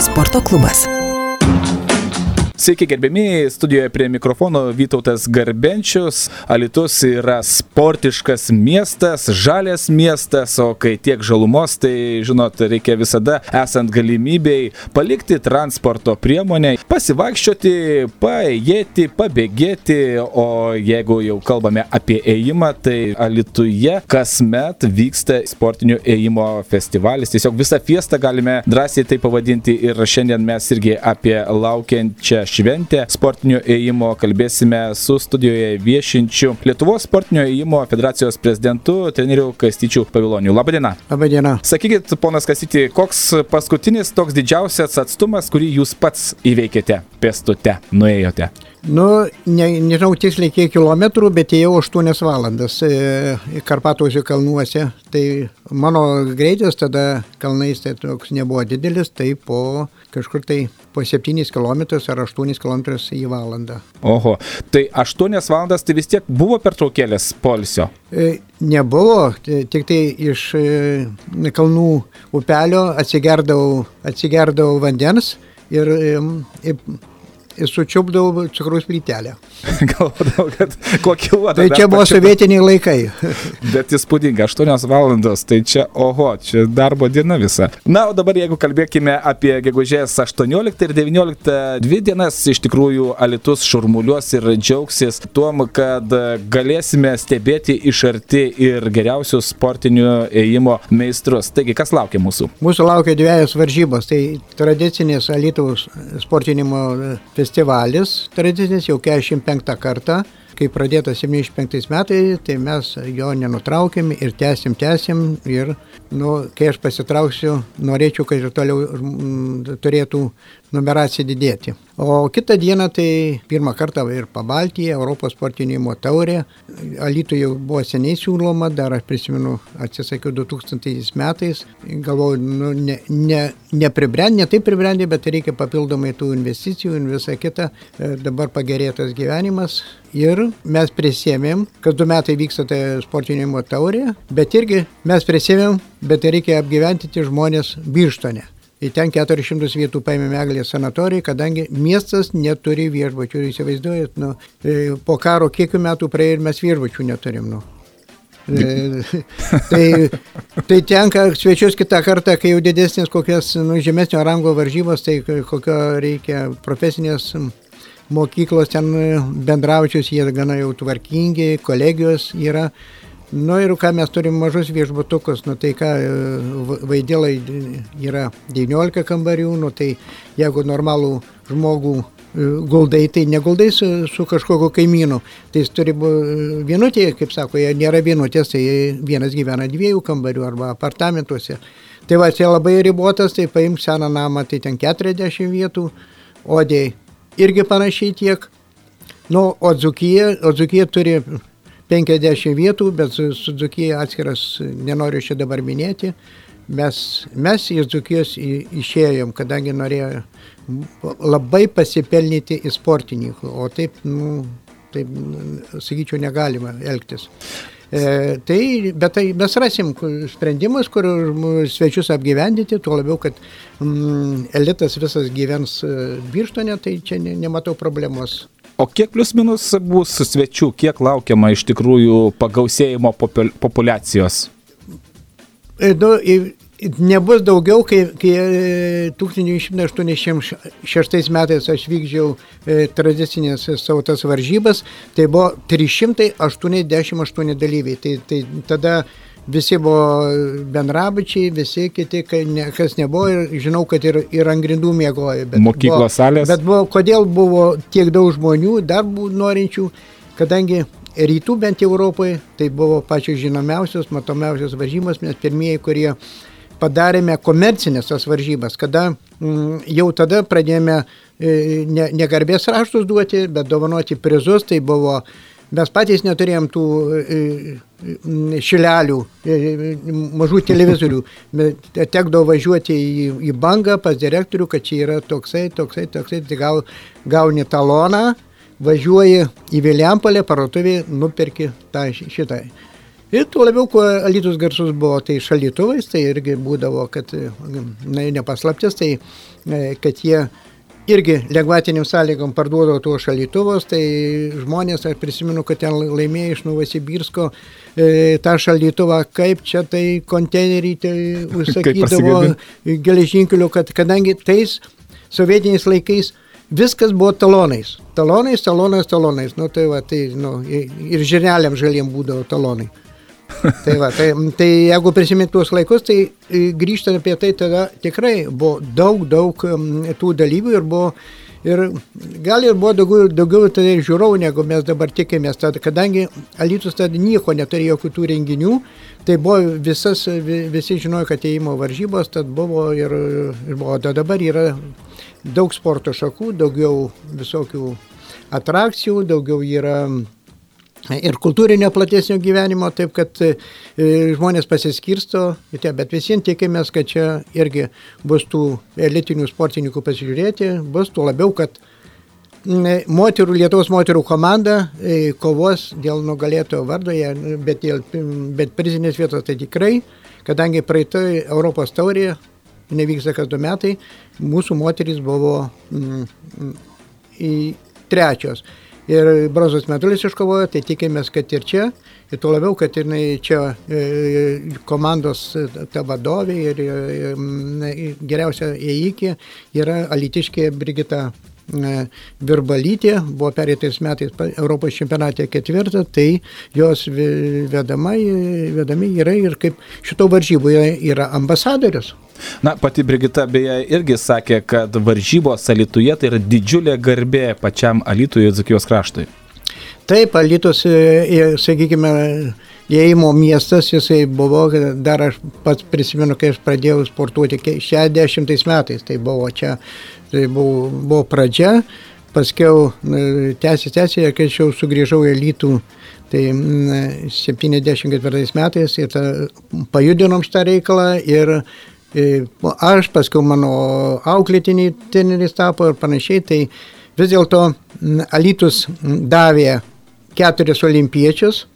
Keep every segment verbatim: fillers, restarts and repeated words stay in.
sporto klubas. Sveiki gerbiami, studijoje prie mikrofono Vytautas Garbenčius. Alytus yra sportiškas miestas, žalias miestas, o kai tiek žalumos, tai, žinot, reikia visada, esant galimybei, palikti transporto priemonę, pasivaikščioti, paėjėti, pabėgėti, o jeigu jau kalbame apie ėjimą, tai Alytuje kasmet vyksta sportinio ėjimo festivalis. Tiesiog visą fiestą galime drąsiai tai pavadinti ir šiandien mes irgi apie laukiančią šventę sportinio ėjimo kalbėsime su studijoje viešinčiu Lietuvos sportinio ėjimo federacijos prezidentu, treneriu Kastyčiu Paviloniu. Labadiena. Labadiena. Sakykit, ponas Kastyti, koks paskutinis toks didžiausias atstumas, kurį jūs pats įveikėte pėstute, nuėjote? Nu, ne, nežinau tiksliai kiek kilometrų, bet ėjau aštuonias valandas e, Karpatuose kalnuose. Tai mano greitis tada kalnais tai toks nebuvo didelis, tai po kažkur tai po septynis kilometrus ar aštuonis kilometrus į valandą. Oho, tai aštuonias valandas tai vis tiek buvo pertraukėlės poilsio? E, nebuvo, tik tai iš e, kalnų upelio atsigerdavau, atsigerdavau vandens ir e, sučiupdavau cukraus plytelę. Galvodavau, kad kokį uodą. Tai čia buvo sovietiniai laikai. Bet įspūdinga, aštuonios valandos, tai čia, oho, čia darbo diena visa. Na, o dabar jeigu kalbėkime apie gegužės aštuonioliktą ir devynioliktą, dvi dienas iš tikrųjų Alytus šurmuliuos ir džiaugsis tuom, kad galėsime stebėti iš arti ir geriausius sportinio ėjimo meistrus. Taigi, kas laukia mūsų? Mūsų laukia dvejos varžybos, tai tradicinės Alytaus sportinimo festivalis, tradicinis jau keturiasdešimt penktą kartą, kai pradėtas septyniasdešimt penktais metais, tai mes jo nenutraukėm ir tęsim, tęsim ir, nu, kai aš pasitrauksiu, norėčiau, kad ir toliau m, turėtų numeracija didėti. O kitą dieną tai pirmą kartą ir Pabaltyje, Europos sportinimo taurė. Alytuje jau buvo seniai siūloma, dar aš prisimenu, atsisakiau du tūkstantaisiais metais. Galvoju, nu, ne, ne, nepribrendė, ne taip pribrendė, bet reikia papildomai tų investicijų ir visą kitą. Dabar pagerėtas gyvenimas. Ir mes prisėmėm, kad du metai vyksta tai sportinimo taurė, bet irgi mes prisėmėm, bet reikia apgyventyti žmonės Birštone. Ir ten keturis šimtus vietų paėmėme Eglės sanatorijai, kadangi miestas neturi viešbučių. Ir įsivaizduojat, nu, po karo kiek metų praėjo ir mes viešbučių neturim. Nu. tai, tai tenka svečius kitą kartą, kai jau didesnės kokias nu, žemesnio rango varžybos, tai kokio reikia profesinės mokyklos ten bendraučius, jie gana jau tvarkingi, kolegijos yra. Nu ir ką mes turim mažus viešbutukus, nu tai ką Vaidilai yra devyniolika kambarių, nu tai jeigu normalų žmogų guldai, tai neguldai su, su kažkokiu kaimynu, tai jis turi vienutė, kaip sako, jie nėra vienutės, tai vienas gyvena dviejų kambarių arba apartamentuose. Tai va, čia labai ribotas, tai paimk seną namą, tai ten keturiasdešimt vietų, Odėj irgi panašiai tiek. Nu, o Dzūkija, o Dzūkija turi penkiasdešimt vietų, bet su, su Dzūkija atskiras, nenoriu čia dabar minėti. Mes, mes iš Dzūkijos išėjom, kadangi norėjo labai pasipelnyti į sportininkų, o taip, nu, taip, sakyčiau, negalima elgtis. E, tai, bet tai mes rasim sprendimus, kur svečius apgyvendyti, tuo labiau, kad mm, elitas visas gyvens Birštone, tai čia ne, nematau problemos. O kiek plius minus bus svečių, kiek laukiama iš tikrųjų pagausėjimo populiacijos? Nu, nebus daugiau, kai, kai tūkstantis devyni šimtai aštuoniasdešimt šeštais metais aš vykdžiau tradicinės savo tas varžybas, tai buvo trys šimtai aštuoniasdešimt aštuoni dalyviai. Tai, tai tada visi buvo bendrabučiai, visi kiti, ne, kas nebuvo, ir žinau, kad ir, ir ant grindų miegojo. Mokyklos salės. Bet buvo, kodėl buvo tiek daug žmonių, dar buvo norinčių, kadangi rytų bent Europoje, tai buvo pačios žinomiausios, matomiausios varžybos, mes pirmieji, kurie padarėme komercinės tos varžybas, kada mm, jau tada pradėjome e, ne, ne garbės raštus duoti, bet dovanoti prizus, tai buvo, mes patys neturėjom tų e, šilelių, e, mažų televizorių, bet tekdavo važiuoti į, į bangą pas direktorių, kad čia yra toksai, toksai, toksai, tai gau, gauni taloną, važiuoji į Vilijampolę, parduotuvėje, nuperki tą šitai. Ir tuo labiau, kuo Alytus garsus buvo, tai šaldytuvais, tai irgi būdavo, kad, na, nepaslaptis, tai kad jie irgi lengvatiniam sąlygom parduodavo tuos šaldytuvus, tai žmonės, aš prisimenu, kad ten laimėjo iš Novosibirsko e, tą šaldytuvą, kaip čia tai konteinerį tai užsakydavo geležinkeliu, kad kadangi tais sovietiniais laikais viskas buvo talonais. Talonais, talonais, talonais. Nu, tai va, tai, nu, ir žirneliam žaliem būdavo talonai. Tai, va, tai, tai jeigu prisimint tuos laikus, tai grįžtant apie tai, tada tikrai buvo daug, daug tų dalyvių ir buvo, ir gal ir buvo daugiau, daugiau tada žiūrovų, negu mes dabar tikimės, tada, kadangi Alytus tada nieko neturėjo jokių tų renginių, tai buvo visas, visi žinojo, kad ėjimo varžybos, tad buvo ir, ir buvo, dabar yra daug sporto šakų, daugiau visokių atrakcijų, daugiau yra ir kultūrinio platesnio gyvenimo, taip kad e, žmonės pasiskirsto, bet visiems tikimės, kad čia irgi bus tų elitinių sportininkų pasižiūrėti, bus tuo labiau, kad moterų, Lietuvos moterų komanda e, kovos dėl nugalėtojo vardo, bet, dėl, bet prizinės vietos tai tikrai, kadangi praeitoj Europos taurėje, nevyksta kas du metai, mūsų moterys buvo mm, į trečios. Ir bronzos medalius iškovojo, tai tikimės, kad ir čia, ir tuo labiau, kad jinai čia e, komandos ta vadovė ir e, geriausia ėjikė yra alytiškė Brigita e, Virbalytė, buvo pereitais metais Europos čempionate ketvirta, tai jos vedama, vedami yra ir kaip šito varžybų yra, yra ambasadorius. Na, pati Brigita beje irgi sakė, kad varžybos Alytuje tai yra didžiulė garbė pačiam Alytui ir Dzūkijos kraštui. Taip, Alytus, sakykime, įėjimo miestas, jisai buvo, dar aš pats prisimenu, kai aš pradėjau sportuoti šešiasdešimtais metais, tai buvo čia, tai buvo, buvo pradžia, paskiau tęsė, tęsė, kai aš jau sugrįžau į Alytų, tai septyniasdešimt ketvirtais metais ir ta, pajudinom šitą reikalą ir aš, paskui mano auklėtiniai treneris tapo ir panašiai, tai vis dėlto Alytus davė keturis olimpiečius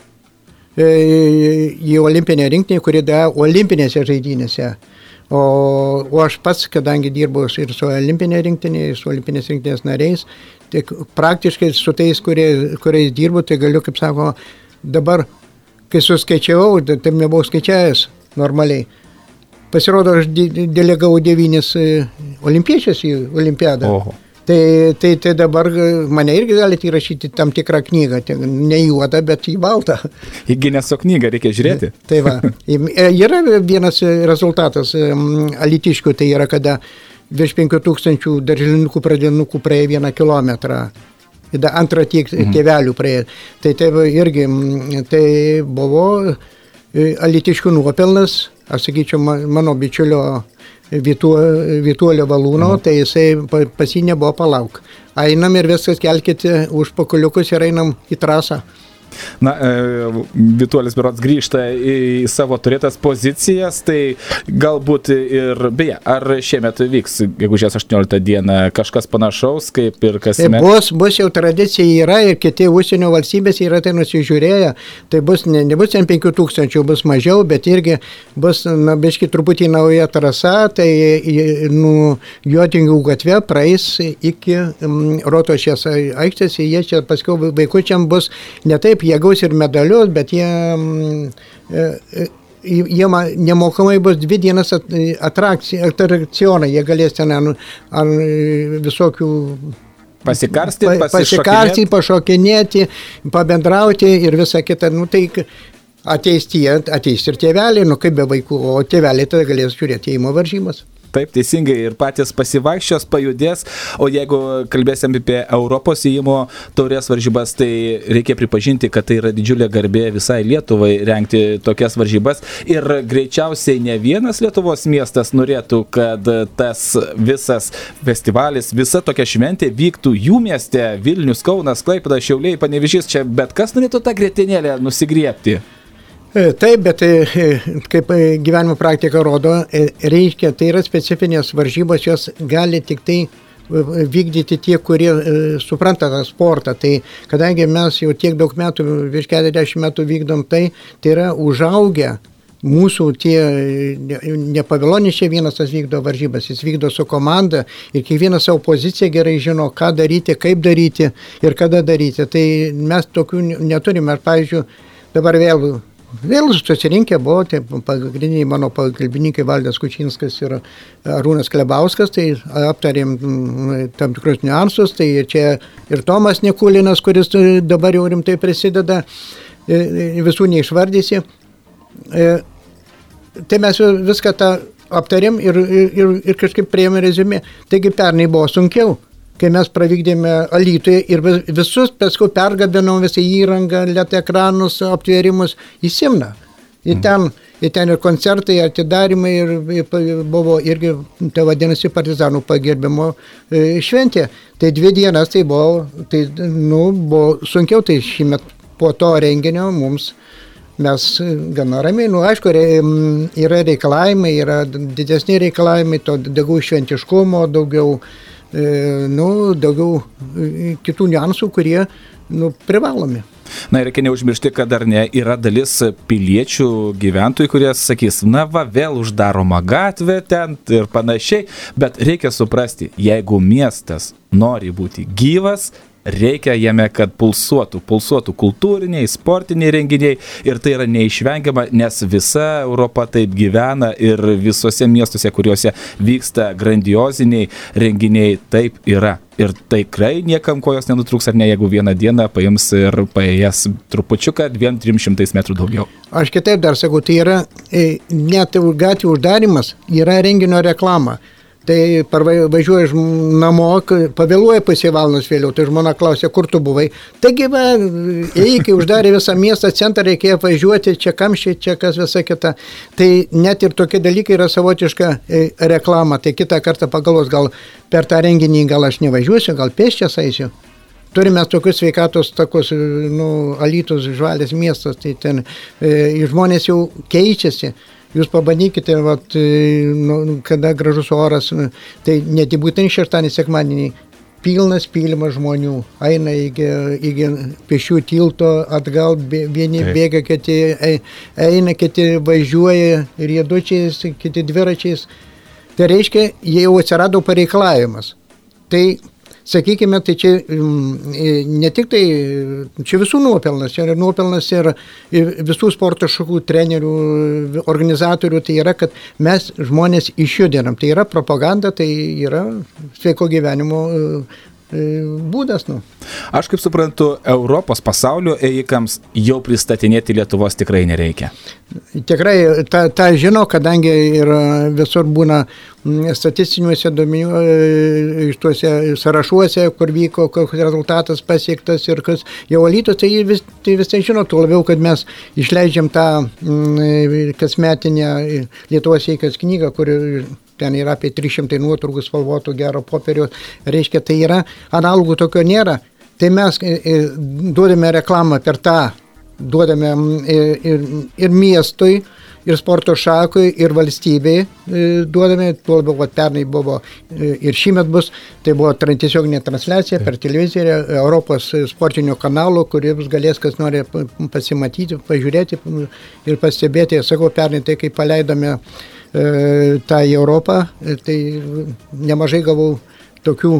į olimpinę rinktinę, kuri davė olimpinėse žaidynėse. O, o aš pats, kadangi dirbau ir su olimpinė rinktinė, ir su olimpinės rinktinės nariais, tai praktiškai su tais, kurie, kuriais dirbu, tai galiu, kaip sako, dabar, kai suskaičiavau, tai nebuvau skaičiavęs normaliai. Pasirodo, aš delegavau devynis olimpiečius į olimpiadą. Oho. Tai, tai, tai dabar mane irgi galite įrašyti tam tikrą knygą, ne juodą, bet į baltą. Į Gineso knygą reikia žiūrėti. Tai va, yra vienas rezultatas alytiškių, tai yra, kada virš penkių tūkstančių darželinukų pradinukų praėjo vieną kilometrą. Antrą tiek tėvelių praėjo. Tai, tai irgi tai buvo alytiškių nuopelnas. Aš sakyčiau, mano bičiulio Vytuolio Valūno, mhm. tai jisai pas jį nebuvo palauk. Einam ir viskas, kelkite už pakoliukus ir einam į trasą. Na, Vytuolis berods grįžta į savo turėtas pozicijas, tai galbūt ir, beje, ar šiemet vyks, gegužės aštuonioliktą dieną, kažkas panašaus, kaip ir kasmet? Bus, bus jau tradicija yra ir kiti užsienio valstybės yra tai nusižiūrėję, tai bus, ne, nebus ten penkių tūkstančių, bus mažiau, bet irgi bus, na, biški truputį nauja trasa, tai nu, Jotingų gatve praeis iki um, Rotušės aikštės, jie čia paskiau vaikučiam bus ne taip, jie gaus ir medalius, bet jie, jie nemokamai bus dvi dienas atrakcionai, jie galės ten ant, ant visokių pasikarstyti, pasikarstyti, pašokinėti, pabendrauti ir visą kitą. Nu, tai ateis tie, ateis ir tėveliai, nu kaip be vaikų, o tėveliai tada galės žiūrėti ėjimo varžybas. Taip, teisingai, ir patys pasivaikščios, pajudės, o jeigu kalbėsim apie Europos ėjimo taurės varžybas, tai reikia pripažinti, kad tai yra didžiulė garbė visai Lietuvai rengti tokias varžybas ir greičiausiai ne vienas Lietuvos miestas norėtų, kad tas visas festivalis, visa tokia šventė vyktų jų mieste, Vilnius, Kaunas, Klaipėda, Šiauliai, Panevėžys, čia bet kas norėtų tą grietinėlę nusigriebti. Taip, bet kaip gyvenimo praktika rodo, reiškia, tai yra specifinės varžybos, jos gali tik tai vykdyti tie, kurie supranta tą sportą. Tai kadangi mes jau tiek daug metų, virš keturiasdešimt metų vykdom tai, tai yra užaugę mūsų tie, ne pavilonis čia vienas tas vykdo varžybas, jis vykdo su komanda ir kiekvienas savo poziciją gerai žino, ką daryti, kaip daryti ir kada daryti. Tai mes tokių neturime. Ar, pavyzdžiui, dabar vėl Vėl susirinkę buvo, tai pagrindiniai mano pagalbininkai Valdas Kučinskas ir Arūnas Klebauskas, tai aptarėm tam tikrus niuansus, tai čia ir Tomas Nikulinas, kuris dabar jau rimtai prisideda, visų neišvardysi. Tai mes viską tą aptarėm ir, ir, ir kažkaip priėmė rezumė. Taigi pernai buvo sunkiau, kai mes pravykdėme Alytuje ir visus paskui pergabinom visą įrangą, L E D ekranus, aptvėrimus į Simną. Ir ten, ir ten ir koncertai, atidarimai ir, ir buvo irgi, tai vadinasi, partizanų pagerbimo šventė. Tai dvi dienas tai buvo, tai, nu, buvo sunkiau, tai šįmet po to renginio mums mes gana ramiai, nu, aišku, yra reikalavimai, yra didesni reikalavimai, to daugiau šventiškumo, daugiau nu, daugiau kitų niuansų, kurie nu, privalomi. Na ir reikia neužmiršti, kad dar ne yra dalis piliečių gyventojų, kurie sakys, na va, vėl uždaroma gatvė ten ir panašiai, bet reikia suprasti, jeigu miestas nori būti gyvas, reikia jame, kad pulsuotų, pulsuotų kultūriniai, sportiniai renginiai ir tai yra neišvengiama, nes visa Europa taip gyvena ir visose miestuose, kuriuose vyksta grandioziniai renginiai, taip yra. Ir tikrai niekam kojos nenutrūks, ar ne, jeigu vieną dieną paims ir paėjęs trupučiuką dviem trim šimtais metrų daugiau. Aš kitaip dar sakau, tai yra net gatvių uždarimas, yra renginio reklama. Tai parvažiuoja namo, pavėluoja pusė valandos vėliau, tai žmona klausė, kur tu buvai. Taigi, va, eikiai uždarė visą miestą, centrą reikėjo važiuoti, čia kamščiai, čia kas visa kita. Tai net ir tokie dalykai yra savotiška reklama. Tai kitą kartą pagalvos, gal per tą renginį gal aš nevažiuosiu, gal pėsčias eisiu. Turime tokius sveikatos takus, nu, Alytus, Žvalės miestas, tai ten e, žmonės jau keičiasi. Jūs pabandykite, vat, nu, kada gražus oras, tai net būtent šeštadienį, sekmadienį, pilnas pylimas žmonių, eina iki, iki pešių tilto, atgal, vieni Taip. Bėga, kiti eina, kiti važiuoja riedučiais, kiti dviračiais. Tai reiškia, jie jau atsirado pareikalavimas. Tai sakykime, tai čia ne tik tai, čia visų nuopelnas, čia yra nuopelnas ir visų sporto šakų trenerių, organizatorių, tai yra, kad mes žmonės išjudinam. Tai yra propaganda, tai yra sveiko gyvenimo būdas. Nu. Aš kaip suprantu, Europos pasaulio ėjikams jau pristatinėti Lietuvos tikrai nereikia. Tikrai, tą, tą žino, kadangi ir visur būna statistiniuose duomenių, iš tuose sąrašuose, kur vyko, koks rezultatas pasiektas ir kas jau Alytus, tai vis, tai visai žino, tuo labiau, kad mes išleidžiam tą kasmetinę Lietuvos ėjikas knygą, kur ten yra apie trys šimtai nuotraukų spalvotų gero popieriaus, reiškia, tai yra analogų tokio nėra. Tai mes duodame reklamą per tą, duodame ir, ir miestui, ir sporto šakui, ir valstybei duodame, tuo labiau, kad pernai buvo ir šįmet bus, tai buvo tiesioginė transliacija per televiziją Europos sportinio kanalo, kuris galės, kas nori pasimatyti, pažiūrėti ir pastebėti. Sakau, pernai tai, kai paleidome tą į Europą, tai nemažai gavau tokių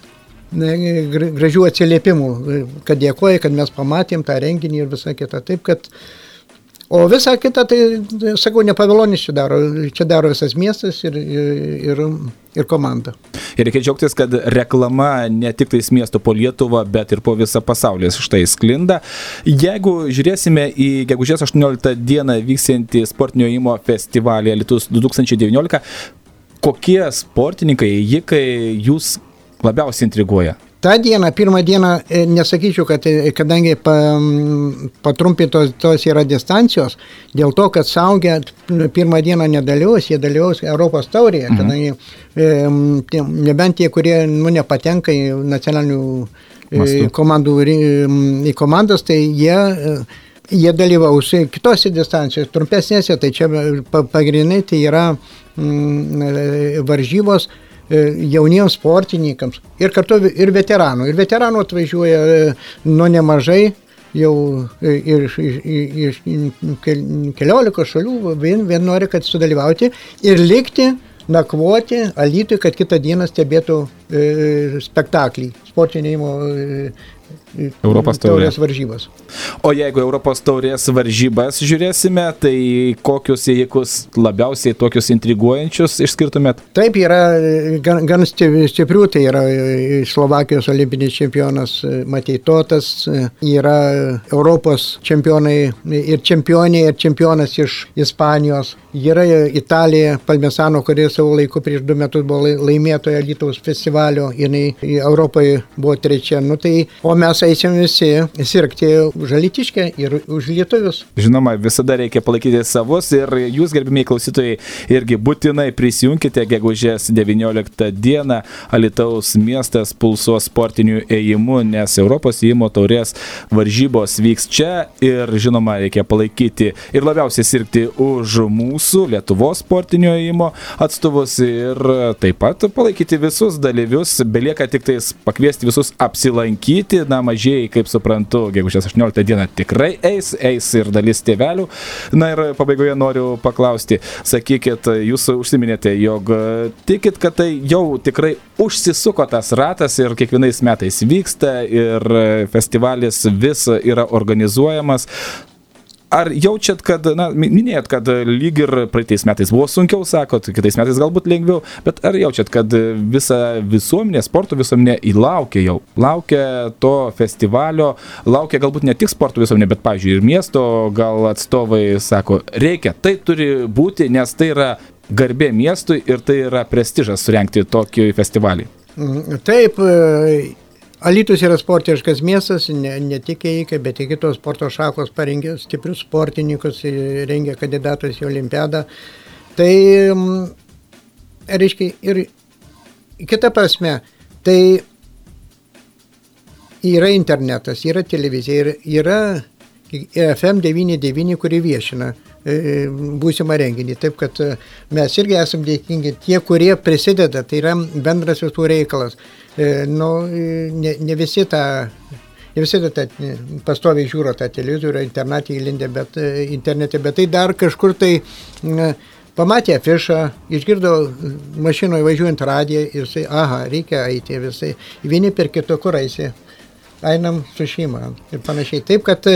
gražių atsiliepimų, kad dėkoja, kad mes pamatėm tą renginį ir visą kitą. Taip, kad o visą kitą, tai, sakau, ne pavilonis čia daro, čia daro visas miestas ir, ir, ir komanda. Ir reikia džiaugtis, kad reklama ne tik tais miesto po Lietuvą, bet ir po visą pasaulį štai sklinda. Jeigu žiūrėsime į gegužės aštuonioliktą dieną vyksiantį sportinio ėjimo festivalį Alytus du tūkstančiai devyniolika, kokie sportininkai, ėjikai jūs labiausiai intriguoja? Ta diena, pirmą dieną, nesakyčiau, kad kadangi pa, patrumpintos tos yra distancijos, dėl to, kad saugę pirmą dieną nedalyvaus, jie dalyvaus Europos taurėje, mhm. kadangi e, nebent tie, kurie nu, nepatenka į nacionalinių e, komandų, į komandas, tai jie, jie dalyvaus kitose distancijose, trumpesnėse, tai čia pagrindinai tai yra m, varžybos jauniems sportininkams ir kartu ir veteranų. Ir veteranų atvažiuoja nuo nemažai, jau iš, iš, iš keliolikos šalių vien, vien nori, kad sudalyvauti ir likti, nakvoti Alytui, kad kitą dieną stebėtų e, spektaklį, sportinimo e, Europos taurės varžybas. O jeigu Europos taurės varžybas žiūrėsime, tai kokius įvykius labiausiai tokius intriguojančius išskirtumėt? Taip, yra gan, gan stiprių, tai yra Slovakijos olimpinis čempionas Mateitotas, yra Europos čempionai ir čempionė ir čempionas iš Ispanijos, yra Italija Palmesano, kuris savo laiku prieš du metus buvo laimėtoja Alytaus festivalio, jinai Europoje buvo trečia, nu tai o mes eisim visi sirgti už alytiškę ir už lietuvius. Žinoma, visada reikia palaikyti savus ir jūs, gerbimieji klausytojai, irgi būtinai prisijunkite gegužės devynioliktą dieną. Alytaus miestas pulsuos sportiniu ėjimu, nes Europos ėjimo taurės varžybos vyks čia ir žinoma, reikia palaikyti ir labiausiai sirgti už mūsų Lietuvos sportinio ėjimo atstovus ir taip pat palaikyti visus dalyvius. Belieka tik tais pakviesti visus apsilankyti. Na, mažieji, kaip suprantu, gegužės aštuonioliktą dieną tikrai eis, eis ir dalis tėvelių. Na ir pabaigoje noriu paklausti, sakykit, jūs užsiminėte, jog tikit, kad tai jau tikrai užsisuko tas ratas ir kiekvienais metais vyksta ir festivalis vis yra organizuojamas. Ar jaučiat, kad, na, minėjot, kad lyg ir praeitais metais buvo sunkiau, sakot, kitais metais galbūt lengviau, bet ar jaučiat, kad visa visuomenė, sporto visuomenė įlaukia jau, laukia to festivalio, laukia galbūt ne tik sporto visuomenė, bet, pavyzdžiui, ir miesto gal atstovai sako, reikia, tai turi būti, nes tai yra garbė miestui ir tai yra prestižas surengti tokį festivalį? Taip, Alytus yra sportiškas miestas, ne, ne tik ėjikai, bet ir kitos sporto šakos parengė stiprius sportininkus, rengia kandidatus į olimpiadą. Tai, reiškia, ir kita prasme, tai yra internetas, yra televizija, yra F M devyni devyni, kuri viešina būsimą renginį. Taip, kad mes irgi esam dėkingi tie, kurie prisideda, tai yra bendras visų reikalas. Nu, ne, ne visi tą, ne visi tą pastoviai žiūro tą televizorių, internete įlindę, bet internete, bet tai dar kažkur tai pamatė afišą, išgirdo mašinoje važiuojant radiją ir jisai, aha, reikia eiti visai, vieni per kito, kur eisi, einam su šeima ir panašiai. Taip, kad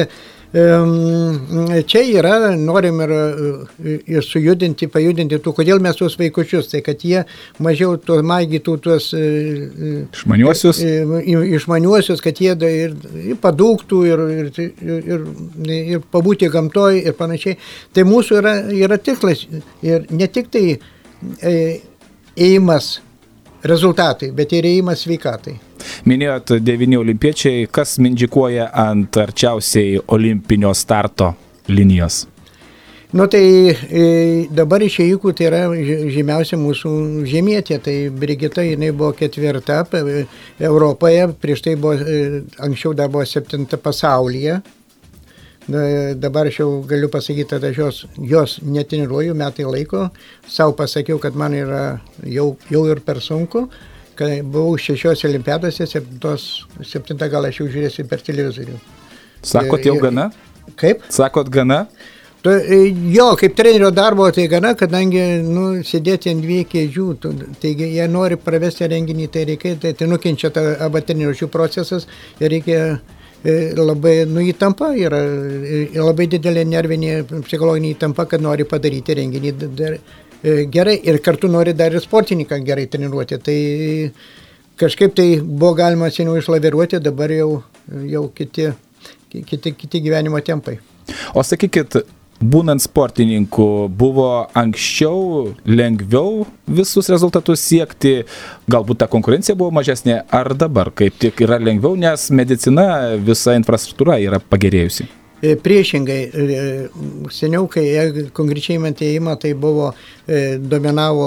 čia yra, norim ir, ir sujudinti, pajudinti tų, kodėl mes tuos vaikučius, tai kad jie mažiau to maigytų tuos išmaniuosius, išmaniuosius kad jie ir, ir padūktų ir, ir, ir, ir pabūti gamtoj ir panašiai. Tai mūsų yra, yra tikslas ir ne tik tai ėjimas rezultatai, bet ir ėjimas sveikatai. Minėjot devyni olimpiečiai, kas mindžikuoja ant arčiausiai olimpinio starto linijos? Nu tai e, dabar iš ėjikų tai yra žymiausia mūsų žemietė, tai Brigita, jinai buvo ketvirta Europoje, prieš tai buvo, e, anksčiau dar buvo septinta pasaulyje. Dabar aš jau galiu pasakyti, kad aš jos, jos netreniruoju metai laiko, savo pasakiau, kad man yra jau, jau ir per sunku, kai buvau šešios olimpiadose, septintos, septintą gal aš jau žiūrėsiu per televizorių. Sakot jau gana? Kaip? Sakot gana? Jo, kaip trenerio darbo tai gana, kadangi nu, sėdėti ant dviejų kėdžių, taigi jie nori pravesti renginį, tai reikia, tai, tai nukenčia ta arba treniruočių procesas ir reikia labai, nu, įtampa yra, labai didelė nervinė psichologinė įtampa, kad nori padaryti renginį dar gerai ir kartu nori dar ir sportininką gerai treniruoti. Tai kažkaip tai buvo galima seniau išlaviruoti, dabar jau, jau kiti, kiti, kiti gyvenimo tempai. O sakykit, būnant sportininku, buvo anksčiau lengviau visus rezultatus siekti, galbūt ta konkurencija buvo mažesnė, ar dabar kaip tik yra lengviau, nes medicina, visa infrastruktūra yra pagerėjusi? Priešingai, seniau, kai konkrečiai mentėjimą, tai buvo, dominavo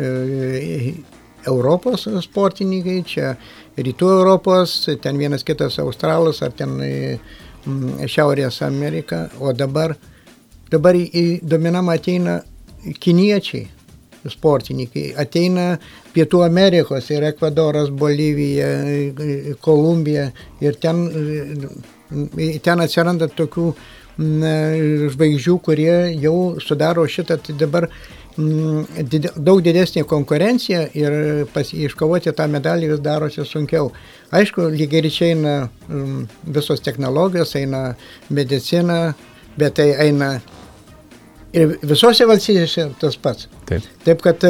Europos sportininkai, čia rytų Europos, ten vienas kitas Australas, ar ten Šiaurės Amerika, o dabar Dabar į dominamą ateina kiniečiai, sportininkai. Ateina Pietų Amerikos ir Ekvadoras, Bolivija, Kolumbija ir ten, ten atsiranda tokių žvaigždžių, kurie jau sudaro šitą, tai dabar daug didesnė konkurencija ir pas, iškovoti tą medalį vis darosi sunkiau. Aišku, lygiai ryčiai eina visos technologijos, eina medicina, bet tai eina ir visose valstybėse tas pats. Taip, Taip kad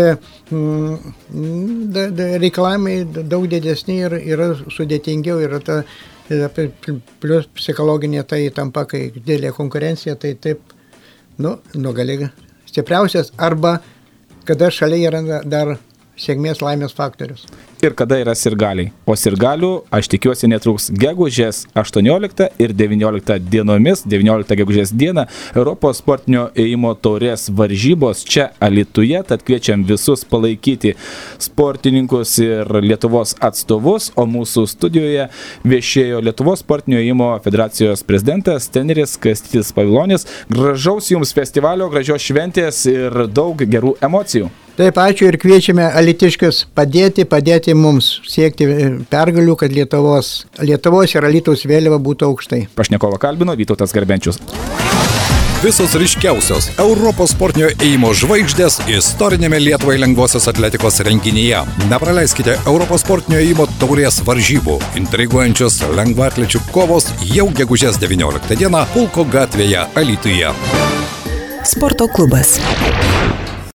mm, reikalavimai daug didesni ir yra sudėtingiau, yra ta plus psichologinė tai įtampa, kai didelė konkurencija, tai taip, nu, nugali stipriausias arba kada šalia yra dar sėkmės laimės faktorius. Ir kada yra sirgaliai. O sirgalių, aš tikiuosi, netruks gegužės aštuonioliktą ir devynioliktą dienomis, devynioliktą gegužės dieną, Europos sportinio ėjimo taurės varžybos čia Alytuje, tad kviečiam visus palaikyti sportininkus ir Lietuvos atstovus, o mūsų studijoje viešėjo Lietuvos sportinio ėjimo federacijos prezidentas, treneris Kastytis Pavilonis. Gražaus jums festivalio, gražios šventės ir daug gerų emocijų. Taip, ačiū ir kviečiame alytiškius padėti, padėti mums siekti pergalių, kad Lietuvos, Lietuvos ir Alytaus vėliava būtų aukštai. Pašnekovą kalbino Vytautas Garbenčius. Visos ryškiausios Europos sportinio ėjimo žvaigždės istorinėme Lietuvai lengvosios atletikos renginyje. Nepraleiskite Europos sportinio ėjimo taurės varžybų. Intriguojančios lengvaatlečių kovos jau gegužės devynioliktą dieną Pulko gatvėje Alytuje. Sporto klubas.